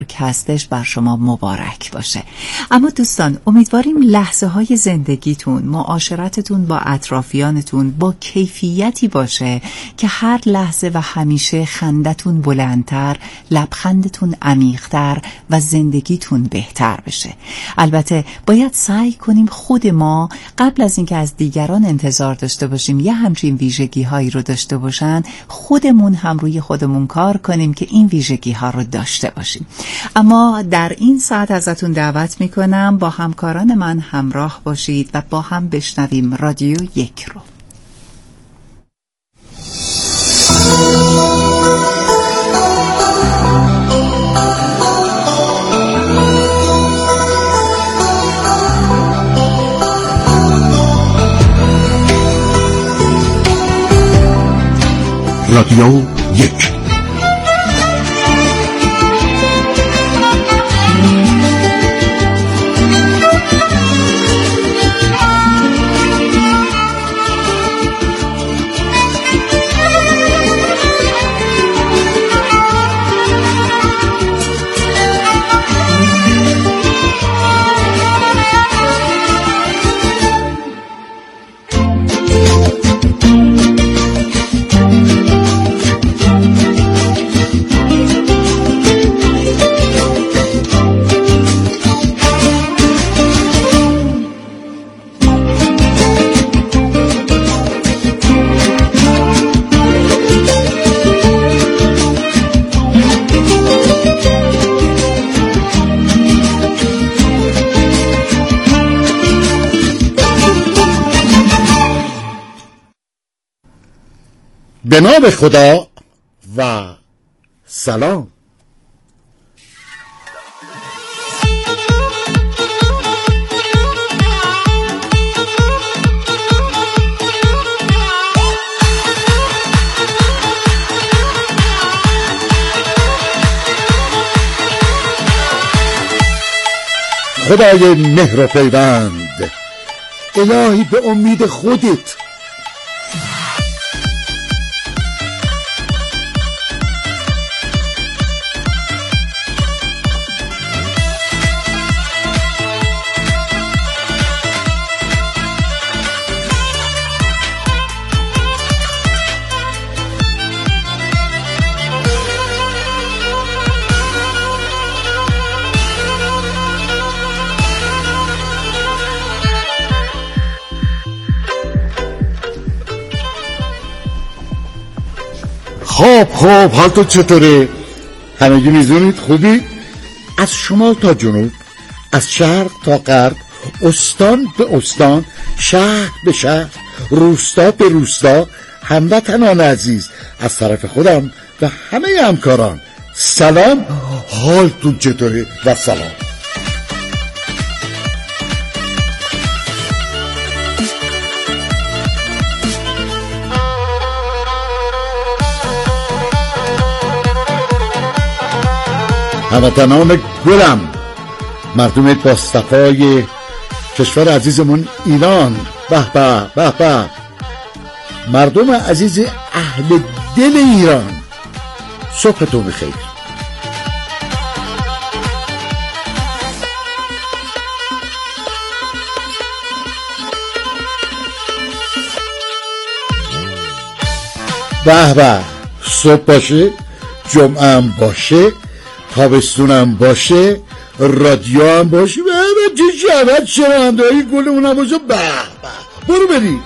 که هستش بر شما مبارک باشه. اما دوستان، امیدواریم لحظه های زندگیتون، معاشرتتون با اطرافیانتون با کیفیتی باشه که هر لحظه و همیشه خندتون بلندتر، لبخندتون عمیق‌تر و زندگیتون بهتر بشه. البته باید سعی کنیم خود ما قبل از اینکه از دیگران انتظار داشته باشیم یه همچین ویژگی هایی رو داشته باشن، خودمون هم روی خودمون کار کنیم که این ویژگی ها رو داشته باشیم. اما در این ساعت ازتون دعوت میکنم با همکاران من همراه باشید و با هم بشنویم رادیو یک رو. رادیو یک. به نام خدا و سلام. خدای مهر و پیوند، الهی به امید خودت خب حالتون چطوره؟ همگی میزونید خوبی؟ از شمال تا جنوب، از شرق تا غرب، استان به استان، شهر به شهر، روستا به روستا، هموطنان عزیز، از طرف خودم و همه همکاران سلام. حالتون چطوره و سلام. هموطنان گلم، مردم با صفای کشور عزیزمون ایران، به به به به، مردم عزیز اهل دل ایران، صبحتون بخیر. به به، صبح باشه، جمعه هم باشه، تابستونم باشه، رادیو هم باشه، به چه شبت شنونده های گلمون هم باشه. به به، برو بریم.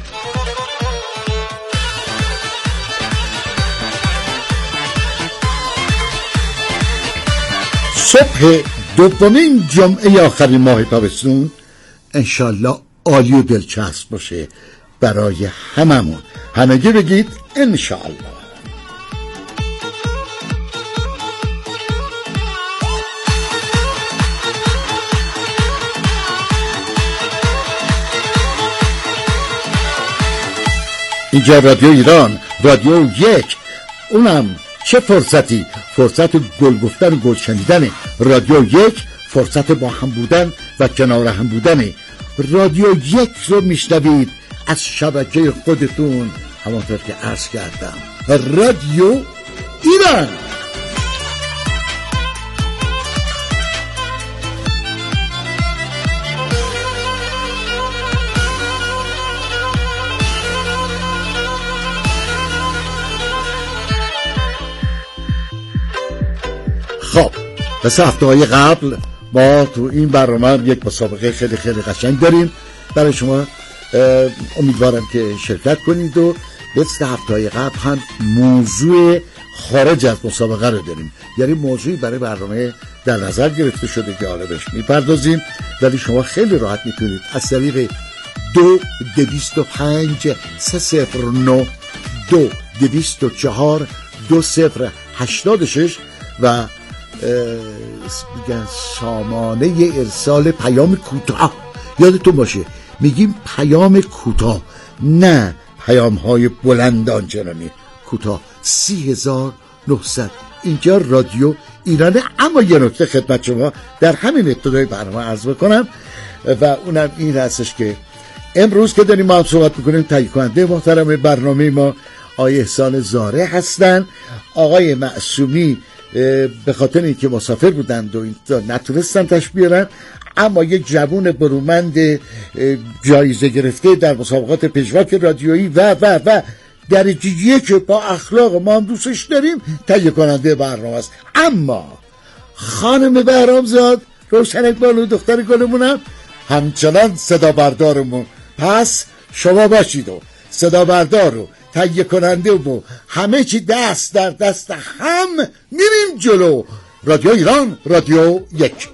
صبح دومین جمعه آخرین ماه تابستون انشالله عالی و دلچسب باشه برای هممون. همگی بگید انشالله. اینجا رادیو ایران، رادیو یک. اونم چه فرصتی، فرصت گل گفتن و گل شنیدن. رادیو یک فرصت با هم بودن و کنار هم بودن. رادیو یک رو میشنوید از شبکه خودتون، همانطور که عرض کردم، رادیو ایران. خب مثل هفته‌های قبل ما تو این برنامه یک مسابقه خیلی خیلی قشنگ داریم برای شما. امیدوارم که شرکت کنید و مثل هفته‌های قبل هم موضوع خارج از مسابقه رو داریم، یعنی موضوعی برای برنامه در نظر گرفته شده که حالا بهش میپردازیم، ولی شما خیلی راحت میتونید از طریق 2-205-309-2-204-2086 و میگن سامانه ارسال پیام کوتاه، یادتون باشه میگیم پیام کوتاه نه پیام های بلند آنچنانی، کوتاه 30,900. اینجا رادیو ایرانه. اما یه نکته خدمت شما در همین ابتدای برنامه عرض بکنم و اونم این هستش که امروز که داریم ما هم صحبت میکنیم تهیه کننده محترم برنامه ما آقای احسان زاره هستن. آقای معصومی به خاطر اینکه مسافر بودند و نتونستن تشریف بیارن، اما یک جوون برومند جایزه گرفته در مسابقات پژواک رادیویی و درجه‌ای که با اخلاق ما هم دوستش داریم تهیه کننده برنامه است. اما خانم بهرامزاد روشنک بانو دختر گلمونم همچنان صدا بردارمون، پس شما باشید و صدا بردار و تهیه کننده و همه چی دست در دست هم میریم جلو. رادیو ایران، رادیو یک.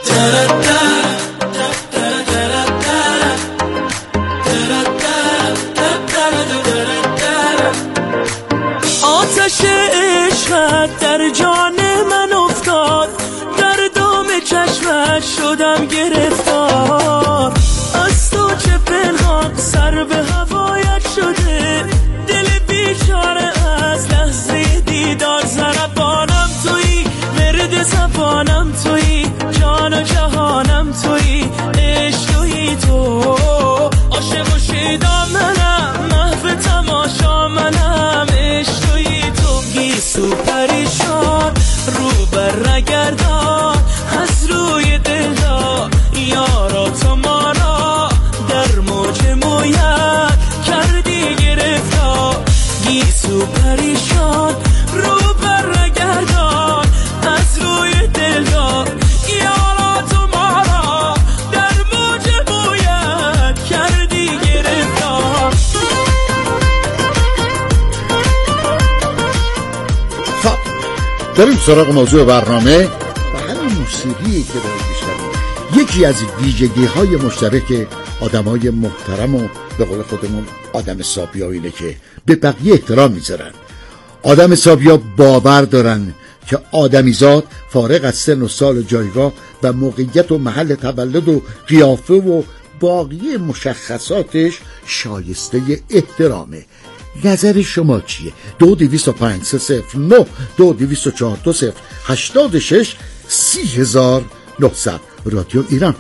آتش عشقت در جان من افتاد، در دام چشمت شدم گرفتار، از تو چه پنهان سر به هوایت شده، دل بیچاره از لحظه دیدار، ضربانم تویی، مرد زبانم تویی، جان و جهانم تویی، عشق تویی تو، عاشق و شیدا منم، محو تماشا منم، عشق تویی تو، گیسو پریشان رو بر نگردان، از روی دلدار یارا تو ما را در موج مویت کردی گرفتار، گیسو پریشان رو بر نگردان، از روی دلدار یارا تو ما را در موج مویت کردی گرفتار. خب داریم سراغ موضوع برنامه و همین موسیقی که داریم میشنویم یکی از ویژگی های مشترک آدم های محترم و به قول خودمون آدم حسابیا اینه که به بقیه احترام میذارن. آدم حسابیا باور دارن که آدمیزاد فارغ از سن و سال و جایگاه و موقعیت و محل تولد و قیافه و باقی مشخصاتش شایسته احترامه. نظر شما چیه؟ 2-205-309-2-204-2086 30,900 رادیو ایران.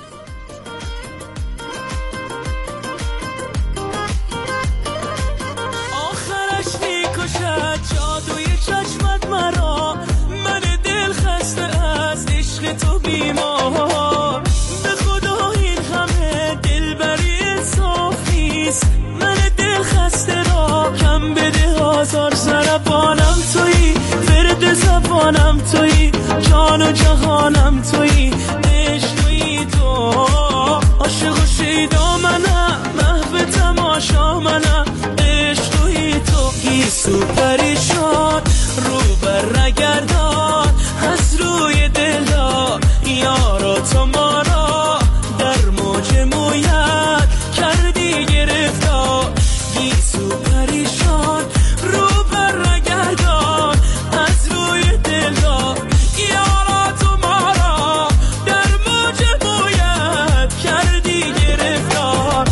آخرش میکشد جادوی چشمت مرا، من دل خسته از عشق تو بیمار، به خدا این همه دلبری انصاف نیست، من دل خسته را کم بده آزار، ضربانم تویی، ورد زبانم تویی، جان و جهانم تویی، عشق تویی تو، عاشق و شیدا منم، محو تماشا منم، عشق تویی تو، گیسو پریشان رو بر نگردان، از روی دلدار یارا تو ما را در موج مویت کردی گرفتار، گیسو پریشان رو بر نگردان، از روی دلدار یارا تو ما را در موج مویت کردی گرفتار.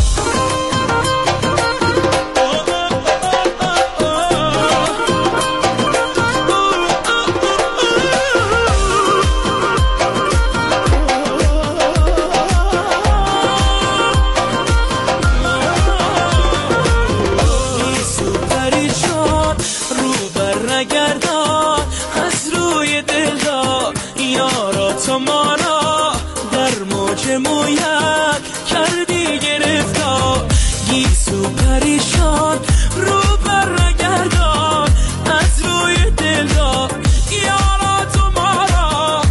گیسو پریشان رو بر نگردان، از روی دلدار یارا تو ما را در موج مویت کردی گرفتار، گیسو پریشان رو بر نگردان، از روی دلدار یارا تو ما را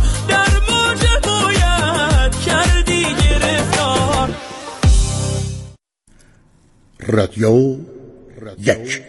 رادیو یک.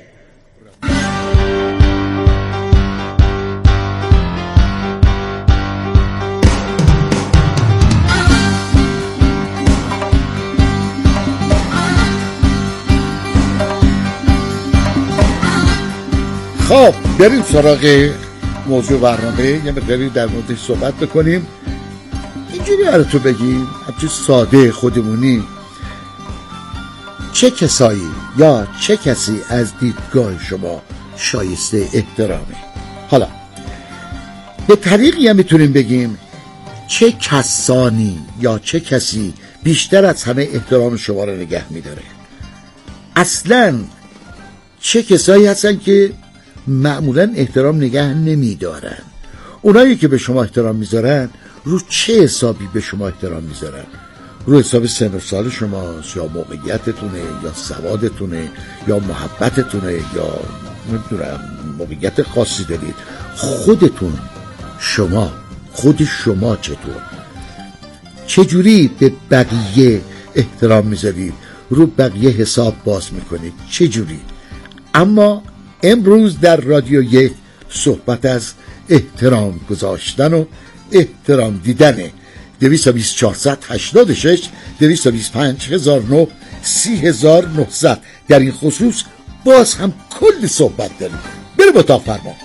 خب بریم سراغ موضوع برنامه، یه مقداری در موردش صحبت بکنیم. اینجوری براتون بگیم همچون ساده خودمونی، چه کسایی یا چه کسی از دیدگاه شما شایسته احترامه؟ حالا به طریقی هم میتونیم بگیم چه کسانی یا چه کسی بیشتر از همه احترام شما رو نگه میداره. اصلا چه کسایی هستن که معمولا احترام نگه نمیدارن؟ اونایی که به شما احترام میذارن رو چه حسابی به شما احترام میذارن؟ رو حساب سن و سال شماست، یا موقعیتتونه، یا سوادتونه، یا محبتتونه، یا نمیدونم موقعیت خاصی دارید؟ خودتون، خود شما چجوری به بقیه احترام میذارید؟ رو بقیه حساب باز میکنید چجوری؟ اما امروز در رادیو یک صحبت از احترام گذاشتن و احترام دیدنه. 22486 225009 30900. در این خصوص باز هم کلی صحبت داریم. بریم با اتاق فرمان.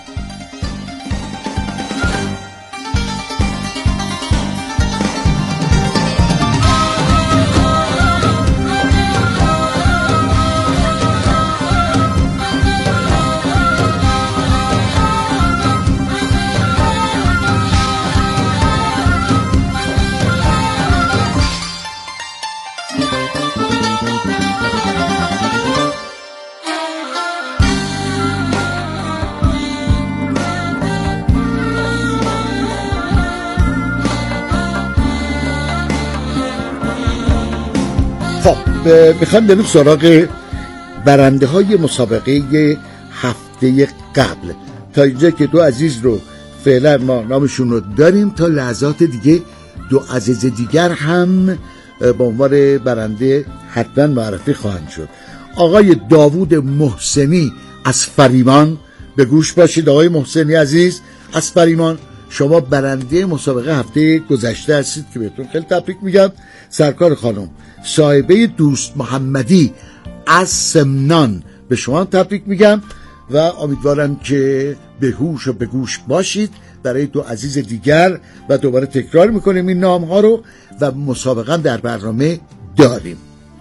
میخوایم بریم سراغ برنده های مسابقه هفته قبل. تا اینجا که دو عزیز رو فعلا ما نامشون رو داریم، تا لحظات دیگه دو عزیز دیگر هم به عنوان برنده حتما معرفی خواهند شد. آقای داوود محسنی از فریمان، به گوش باشید. آقای محسنی عزیز از فریمان، شما برنده مسابقه هفته گذشته هستید که بهتون خیلی تبریک میگم. سرکار خانم صاحبه دوست محمدی از سمنان، به شما تبریک میگم و امیدوارم که به هوش و به گوش باشید برای دو عزیز دیگر. و دوباره تکرار میکنیم این نام ها رو و مسابقه در برنامه داریم.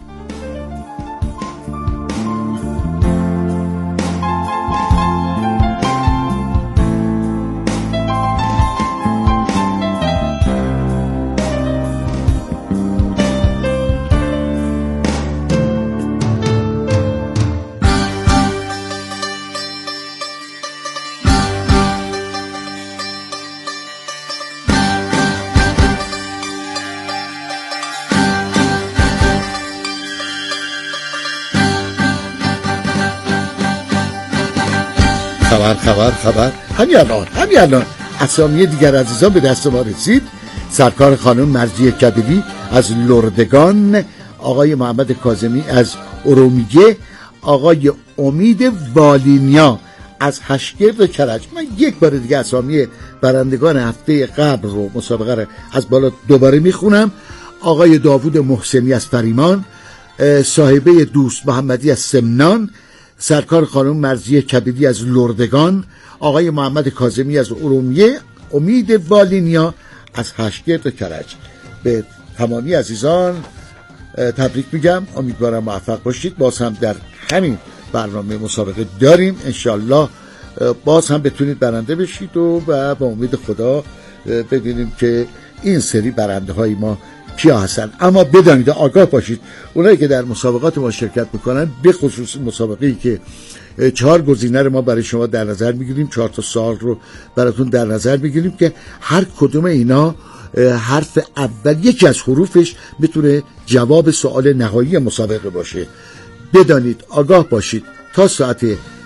خبر همین الان اسامی دیگر عزیزان به دست ما رسید. سرکار خانم مرضیه کبیری از لردگان، آقای محمد کاظمی از ارومیه، آقای امید والینیا از هشگرد کرج. من یک بار دیگه اسامی برندگان هفته قبل رو، مسابقه رو از بالا دوباره میخونم. آقای داوود محسنی از فریمان، صاحبه دوست محمدی از سمنان، سرکار خانم مرضیه کبیری از لردگان، آقای محمد کاظمی از ارومیه، امید والینیا از هشگرد کرج. به تمامی عزیزان تبریک میگم. امیدوارم موفق باشید. باز هم در همین برنامه مسابقه داریم، انشالله باز هم بتونید برنده بشید و با امید خدا ببینیم که این سری برنده های ما کیا هستن. اما بدانید، آگاه باشید، اونایی که در مسابقات ما شرکت میکنن، به خصوص مسابقه‌ای که 4 گزینه رو ما برای شما در نظر میگیریم، 4 تا سوال رو براتون در نظر میگیریم که هر کدوم اینا حرف اول یکی از حروفش میتونه جواب سوال نهایی مسابقه باشه. بدانید، آگاه باشید، تا ساعت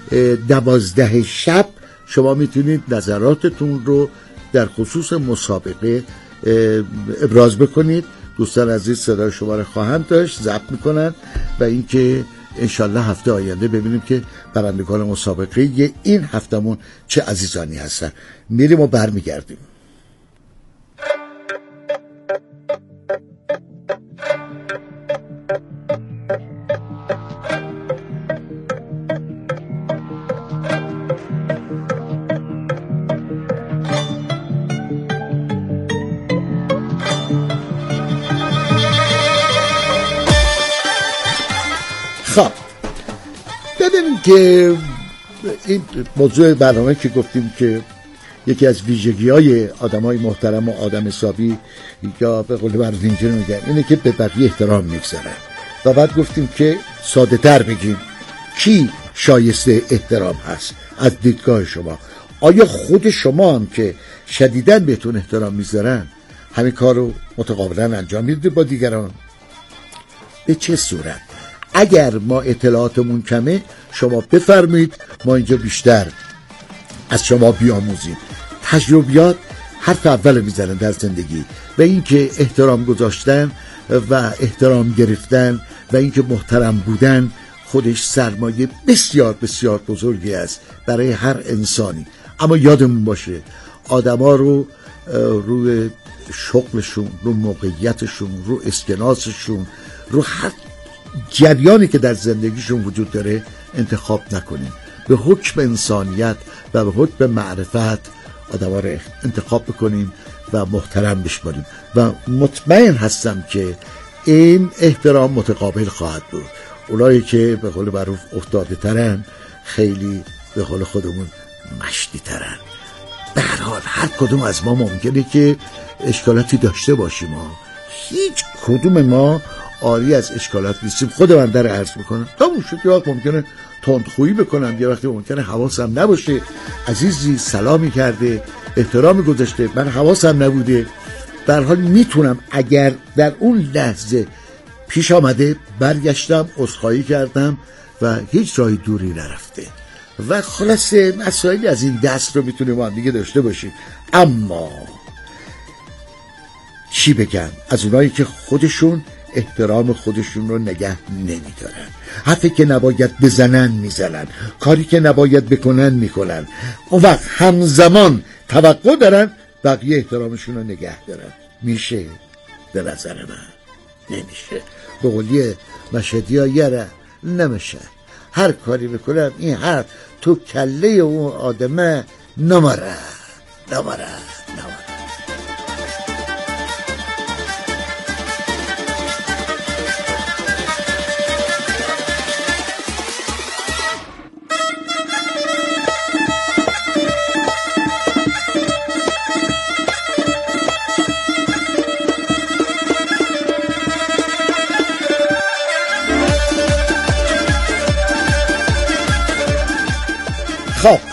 12 شب شما میتونید نظراتتون رو در خصوص مسابقه ابراز بکنید. دوستان عزیز صدای شما رو خواهند داشت، ضبط میکنن و اینکه انشالله هفته آینده ببینیم که برندگان مسابقه این هفتمون چه عزیزانی هستن. میریم و برمیگردیم. خب ببینیم که این موضوع برنامه که گفتیم که یکی از ویژگی‌های آدمای محترم و آدم حسابی یا به قول معروف اینجوری میگن اینه که به بقیه احترام میگذارن و بعد گفتیم که ساده تر بگیم کی شایسته احترام هست از دیدگاه شما. آیا خود شما هم که شدیداً بهتون احترام میذارن همین کار رو متقابلا انجام میدید با دیگران؟ به چه صورت؟ اگر ما اطلاعاتمون کمه شما بفرمایید ما اینجا بیشتر از شما بیاموزیم. تجربیات حرف اول میزنن در زندگی و اینکه احترام گذاشتن و احترام گرفتن و اینکه محترم بودن خودش سرمایه بسیار بسیار بزرگی است برای هر انسانی. اما یادمون باشه آدما رو روی شغلشون، رو موقعیتشون، رو اسکناسشون، رو هر جریانی که در زندگیشون وجود داره انتخاب نکنیم. به حکم انسانیت و به حکم معرفت آدما رو انتخاب بکنیم و محترم بشماریم و مطمئن هستم که این احترام متقابل خواهد بود. اونایی که به قول معروف افتاده ترن خیلی به قول خودمون مشتی ترن. به هر حال هر کدوم از ما ممکنه که اشکالاتی داشته باشیم. هیچ کدوم ما آری از اشکالات نیستیم. خود من در عرض میکنم تموم شد. یه وقت ممکنه تندخویی بکنم، یه وقتی ممکنه حواسم نباشه، عزیزی سلامی کرده احترامی گذاشته من حواسم نبوده. در حال میتونم اگر در اون لحظه پیش آمده برگشتم عذرخواهی کردم و هیچ راه دوری نرفته و خلاصه مسائلی از این دست رو میتونیم با هم دیگه داشته باشیم. اما چی بگم از اونایی که خودشون احترام خودشون رو نگه نمیدارن، حرفی که نباید بزنن میزنن، کاری که نباید بکنن میکنن، اون وقت همزمان توقع دارن بقیه احترامشون رو نگه دارن. میشه؟ به نظر من نمیشه. به قولی مشهدی ها یاره نمیشه. هر کاری بکنم این حرف تو کله اون آدمه نماره. خب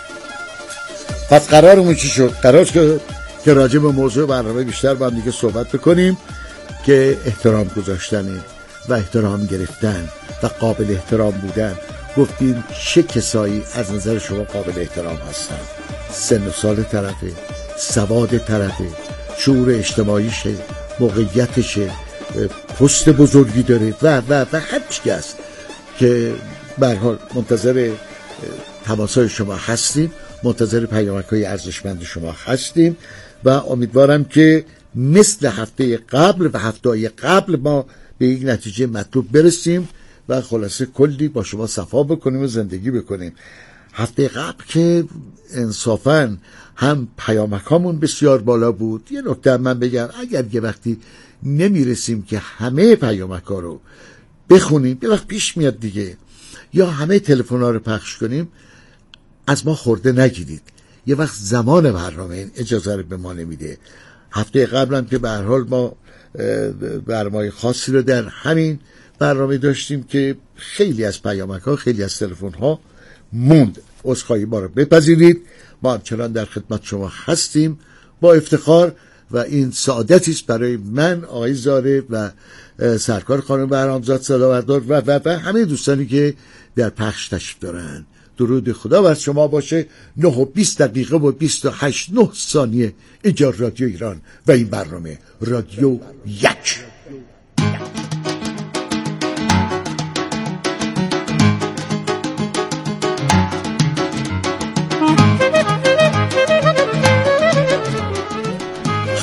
پس قرارمون چی شد؟ قرار شد که راجع به موضوع برنامه بیشتر با هم دیگه صحبت بکنیم که احترام گذاشتن و احترام گرفتن و قابل احترام بودن. گفتیم چه کسایی از نظر شما قابل احترام هستن؟ سن و سال طرفه، سواد طرفه، شعور اجتماعیشه، موقعیتشه، پست بزرگی داره و هر چی هست که به هر حال منتظر تماسای شما هستیم، منتظر پیامک‌های ارزشمند شما هستیم و امیدوارم که مثل هفته قبل و هفته‌های قبل ما به یک نتیجه مطلوب برسیم و خلاصه کلی با شما صفا بکنیم و زندگی بکنیم. هفته قبل که انصافاً هم پیامک‌هامون بسیار بالا بود. یه نکته من بگم، اگر یه وقتی نمیرسیم که همه پیامک‌ها رو بخونیم، یه وقت پیش میاد دیگه، یا همه تلفن‌ها رو پخش کنیم، از ما خورده نگیرید. یه وقت زمان برنامه این اجازه رو به ما نمیده. هفته قبلم که به هر حال ما برنامه خاصی رو در همین برنامه داشتیم که خیلی از پیامک‌ها، خیلی از تلفن‌ها موند. عذرخواهی ما رو بپذیرید. ما همچنان در خدمت شما هستیم با افتخار و این سعادتی است برای من، آقای زاره و سرکار خانم بهرامزاد صدابردار و همه دوستانی که در پخش تشریف دارن. درود خدا بر شما باشه. 9:20 و 28 ثانیه اینجا رادیو ایران و این برنامه رادیو یک.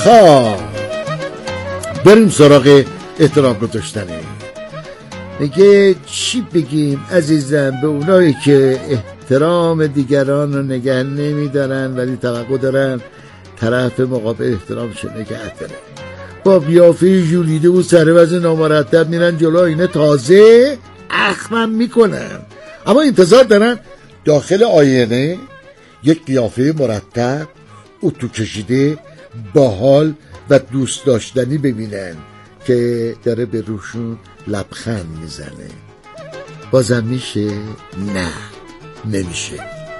خب بریم سراغ احترام گذاشتنه. میگه چی بگیم عزیزم به اونایی که احترام دیگران رو نگه نمیدارن ولی توقع دارن طرف مقابل احترامش نگه داره. با قیافه ژولیده و سروز نامرتب میرن جلو اینه تازه اخمم میکنن، اما انتظار دارن داخل آینه یک قیافه مرتب اتو کشیده باحال و دوست داشتنی ببینن که داره به روشون لبخند میزنه. بازم میشه؟ نه نمیشه.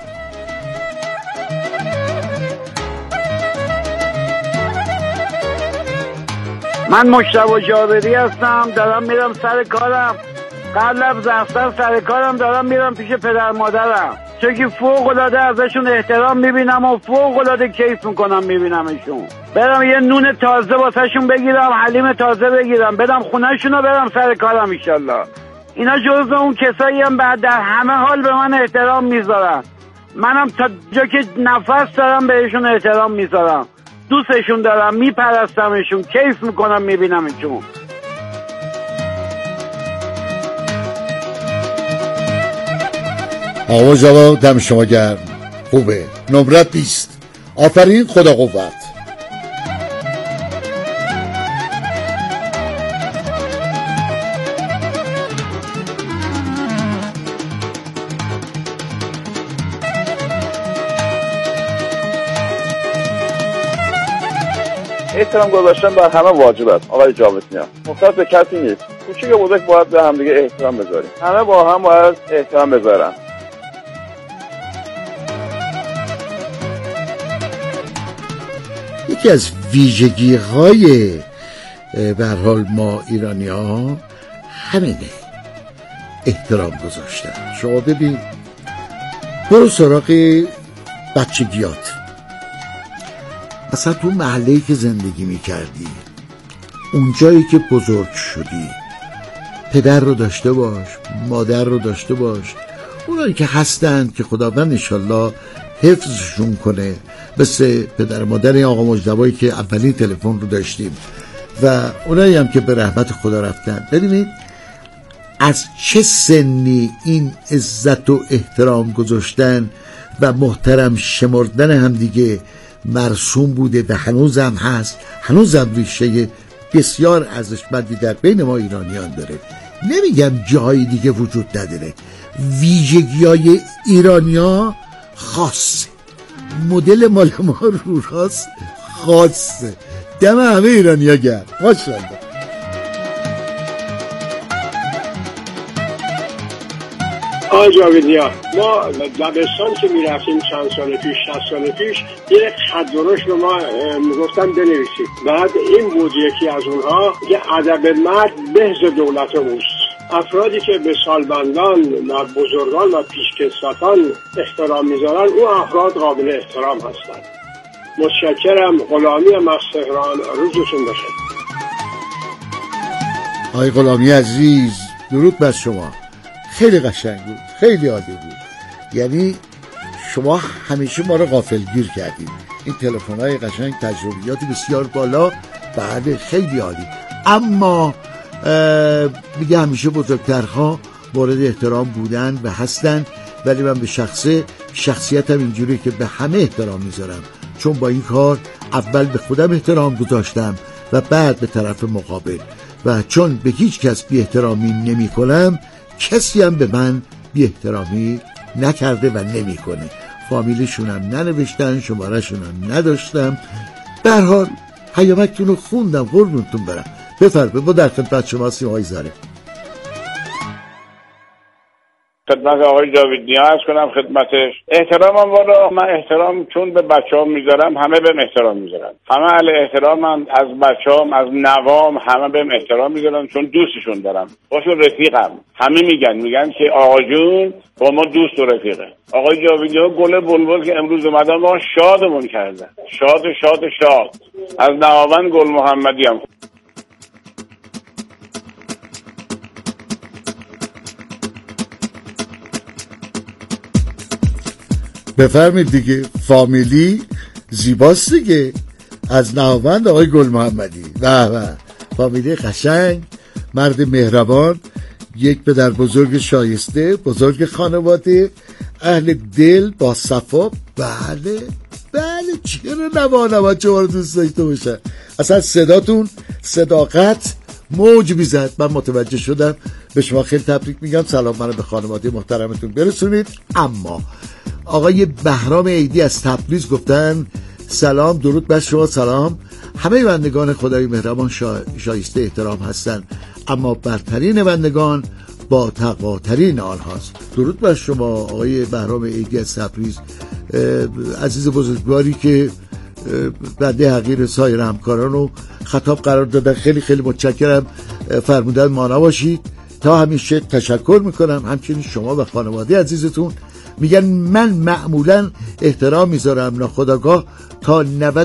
من مشتبه جابری هستم، دارم میرم سر کارم. قبل از رفتن سر کارم دارم میرم پیش پدر مادرم، چون که فوق العاده ازشون احترام میبینم و فوق العاده کیف میکنم میبینمشون. برم یه نون تازه واسهشون بگیرم، حلیم تازه بگیرم، بدم خونهشون و برم سر کارم انشالله. اینا جزو اون کسایی هم بعد در همه حال به من احترام میذارن. منم تا جا که نفس دارم بهشون احترام میذارم، دوستشون دارم، میپرستمشون، کیف میکنم میبینمشون. آقا جواب دم شما گرم، خوبه. نمرت 20. آفرین، خدا قوت. احترام گذاشتن بر همه واجب است آقای جاویدیان، مختص به کسی نیست. کوچیک و بزرگ باید به هم دیگه احترام بذاریم، همه با هم باید احترام بذارن. یکی از ویژگی‌های به هر حال ما ایرانی‌ها همینه، احترام گذاشتن. شما ببین، برو سراغ بچگیات، مثلا تو محله‌ای که زندگی می‌کردی، اونجایی که بزرگ شدی، پدر رو داشته باش، مادر رو داشته باش، اونایی که هستند که خداوند انشالله حفظشون کنه، مثل پدر مادر آقا مجتبی که اولین تلفن رو داشتیم و اونایی هم که به رحمت خدا رفتن. ببینید از چه سنی این عزت و احترام گذاشتن و محترم شمردن هم دیگه مرسوم بوده و هنوزم هست، هنوزم ریشه بسیار ارزشمندی در بین ما ایرانیان داره. نمیگم جاهای دیگه وجود نداره، ویژگی‌های ایرانی‌ها خاصه، مدل مال ما رو راست خاصه. دم همه ایرانی‌ها گرم، ماشاءالله. آقای جاویدیان، ما دبستان که میرفتیم چند سال پیش، 60 سال پیش، یک خط درشت به ما میگفتن بنویسید. بعد این بود یکی از اونها که ادب مرد بهز دولت اوست. افرادی که به سالمندان و بزرگان و پیشکسوتان احترام میذارن، اون افراد قابل احترام هستند. متشکرم. غلامی هم از تهران، روزتون بخیر. آقای غلامی عزیز، درود بر شما. خیلی قشنگ بود، خیلی عالی بود. یعنی شما همیشه ما رو غافلگیر کردید. این تلفن‌های قشنگ، تجربیات بسیار بالا، بله خیلی عالی. اما میگه همیشه بزرگترها مورد احترام بودن و هستن، ولی من به شخصیتم اینجوری که به همه احترام میذارم، چون با این کار اول به خودم احترام گذاشتم و بعد به طرف مقابل، و چون به هیچ کس بی احترامی نمی کنم، کسی هم به من بی احترامی نکرده و نمی کنه. فامیلشونم ننوشتن، شمارهشونم نداشتم. به هر حال پیامکتون رو خوندم، قربونتون برم. بفرمایید، با در خدمت شما هستیم آقای ظریف. خدمت آقای جاویدیان عرض کنم خدمتش. احترامم والا، من احترام چون به بچه‌ها میذارم، همه بهم احترام میذارن. همه اهل احترامم، از بچه‌هام، از نوام، همه بهم احترام میذارن چون دوستشون دارم، باشون رفیقم. همه میگن که آقا جون با ما دوست و رفیقه. آقای جاویدیان گل بلبل که امروز اومدن ما شادمون کردن. شاد. از نهاوند گل محمدی هم. بفرمید دیگه، فامیلی زیباست دیگه. از نهاوند آقای گل محمدی. به فامیلی قشنگ، مرد مهربان، یک پدر بزرگ شایسته، بزرگ خانواده، اهل دل با صفا. بله چرا نباید شما رو دوست داشته باشن؟ اصلا صداتون صداقت موج میزد. من متوجه شدم. به شما خیلی تبریک میگم. سلام منو به خانواده محترمتون برسونید. اما آقای بهرام عیدی از تبریز گفتن سلام، درود بر شما. سلام، همه بندگان خدای مهربان شایسته احترام هستند، اما برترین بندگان با تقواترین آنهاست. درود بر شما آقای بهرام عیدی از تبریز، عزیز بزرگواری که بنده حقیر سایر همکاران رو خطاب قرار دادن. خیلی خیلی متشکرم. فرمودن ما نباشید. تا همیشه تشکر میکنم. همچنین شما و خانواده عزیزتون. میگن من معمولا احترام میذارم ناخودآگاه تا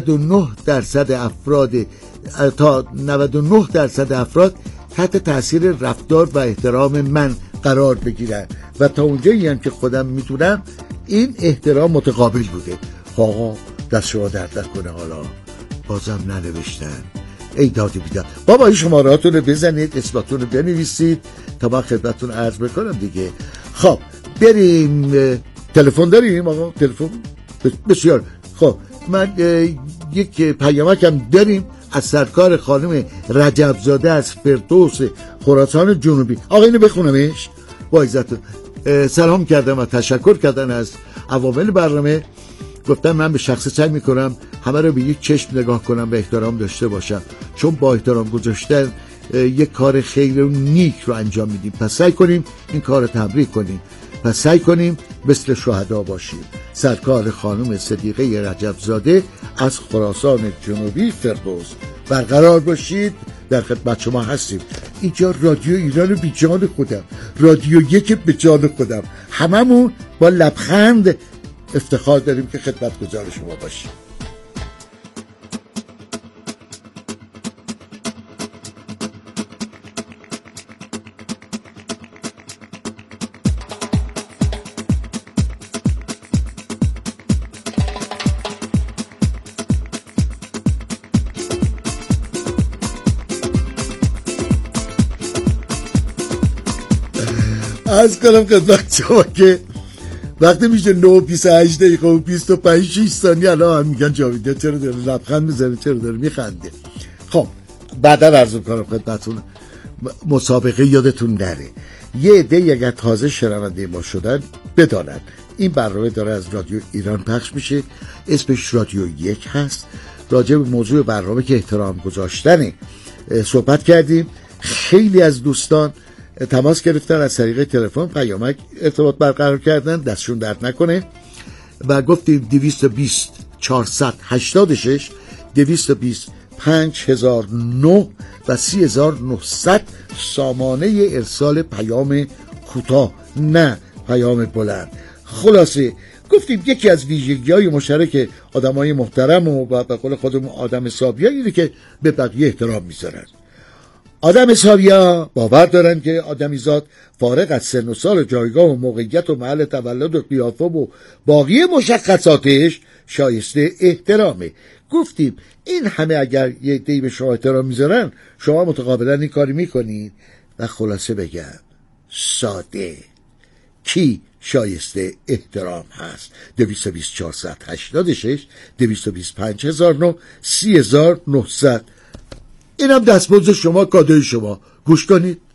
99% افراد تحت تاثیر رفتار و احترام من قرار بگیرن و تا اونجایی هم که خودم میتونم این احترام متقابل بوده. آقا دست شما درد نکنه. حالا بازم ننوشتن. ای دادی بیداد. بابا این شمارهاتون رو بزنید، اسماتون رو بنویسید تا من خدمتتون عرض بکنم دیگه. خب بریم. تلفن داریم آقا؟ تلفن بسیار خب. من یک پیامکم داریم از سرکار خانم رجبزاده از فردوس خراسان جنوبی. آقا اینو بخونمش با عزتون. سلام کردم و تشکر کردن از عوامل برنامه. گفتم من به شخص سعی میکنم همه رو به یک چشم نگاه کنم و احترام داشته باشم، چون با احترام گذاشتن یک کار خیر و نیک رو انجام میدیم. پس سعی کنیم این کار رو تبریک کنیم. پس سعی کنیم مثل شهدا باشیم. سرکار خانم صدیقه رجبزاده از خراسان جنوبی فردوس. برقرار باشید، در خدمت شما هستیم. اینجا رادیو ایران بی جان خودم، رادیو یک به جان خودم. هممون با لبخند افتخار داریم که خدمتگزار شما باشیم. از کنم خدمت شما که وقتی میشه 9:28 دقیقه و 25 ثانیه الان میگن جاویدیان چرا داره لبخند میزنه، چرا داره میخنده. خب بعدا عرض میکنم خدمتتون مسابقه یادتون نره. یه عده اگر تازه شنونده ما شدن بدانن این برنامه داره از رادیو ایران پخش میشه. اسمش رادیو یک هست. راجع به موضوع برنامه که احترام گذاشتنه صحبت کردیم. خیلی از دوستان تماس گرفتن، از طریق تلفن پیامک ارتباط برقرار کردن، دستشون درد نکنه و گفتیم 220 486 220 5009 و 3900 سامانه ارسال پیام کوتاه، نه پیام بلند. خلاصه گفتیم یکی از ویژگی‌های مشترک آدمای محترم و به قول خودمون آدم حسابی‌ها اینه که به بقیه احترام میذارن. آدم حسابی‌ها باور دارن که آدمیزاد فارغ از سن و سال و جایگاه و موقعیت و محل تولد و قیافه و باقی مشخصاتش شایسته احترامه. گفتیم این همه اگر یه عده‌ای به شما احترام میذارن، شما متقابلا این کاری میکنید. و خلاصه بگم ساده کی شایسته احترام هست؟ 220 486 220 5009 3900. اینم دستمزد شما، کادوی شما. گوش کنید.